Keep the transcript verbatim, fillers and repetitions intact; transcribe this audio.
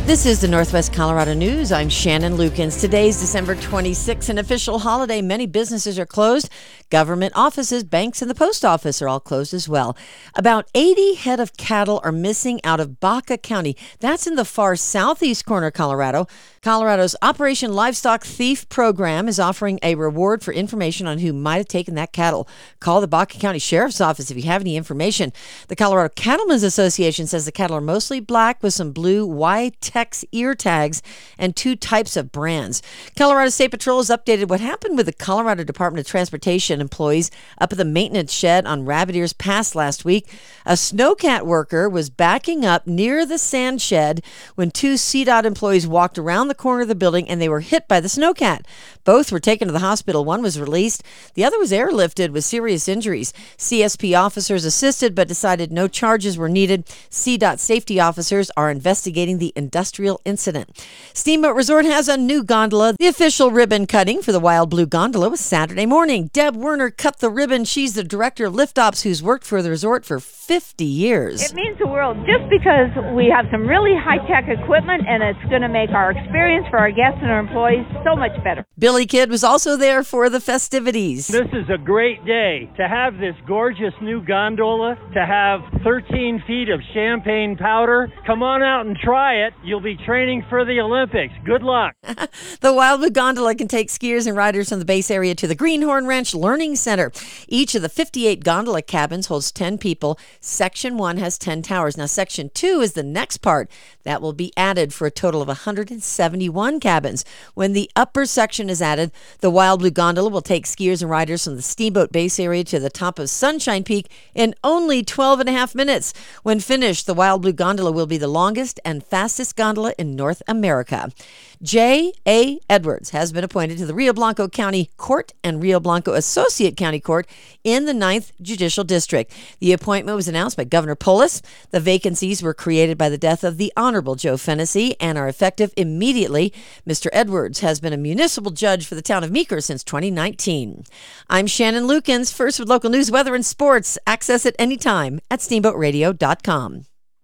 This is the Northwest Colorado News. I'm Shannon Lukens. Today's December twenty-sixth, an official holiday. Many businesses are closed. Government offices, banks, and the post office are all closed as well. About eighty head of cattle are missing out of Baca County. That's in the far southeast corner of Colorado. Colorado's Operation Livestock Thief program is offering a reward for information on who might have taken that cattle. Call the Baca County Sheriff's Office if you have any information. The Colorado Cattlemen's Association says the cattle are mostly black with some blue Y-Tex ear tags and two types of brands. Colorado State Patrol has updated what happened with the Colorado Department of Transportation employees up at the maintenance shed on Rabbit Ears Pass last week. A snowcat worker was backing up near the sand shed when two C DOT employees walked around the corner of the building and they were hit by the snowcat. Both were taken to the hospital. One was released. The other was airlifted with serious injuries. C S P officers assisted but decided no charges were needed. C DOT safety officers are investigating the industrial incident. Steamboat Resort has a new gondola. The official ribbon cutting for the Wild Blue Gondola was Saturday morning. Deb Werner cut the ribbon. She's the director of lift ops who's worked for the resort for fifty years. It means the world just because we have some really high-tech equipment and it's going to make our experience for our guests and our employees so much better. Billy Kidd was also there for the festivities. This is a great day to have this gorgeous new gondola, to have thirteen feet of champagne powder. Come on out and try it. You'll be training for the Olympics. Good luck. The Wild Blue Gondola can take skiers and riders from the base area to the Greenhorn Ranch Learning Center. Each of the fifty-eight gondola cabins holds ten people. Section one has ten towers. Now, Section two is the next part. That will be added for a total of one hundred seventy-one cabins. When the upper section is added, the Wild Blue Gondola will take skiers and riders from the Steamboat Base area to the top of Sunshine Peak in only twelve and a half minutes. When finished, the Wild Blue Gondola will be the longest and fastest gondola in North America. J A. Edwards has been appointed to the Rio Blanco County Court and Rio Blanco Associate County Court in the ninth Judicial District. The appointment was announced by Governor Polis. The vacancies were created by the death of the Honorable Joe Fennessy and are effective immediately. Mister Edwards has been a municipal judge for the town of Meeker since twenty nineteen. I'm Shannon Lukens, first with local news, weather, and sports. Access it anytime at steamboat radio dot com.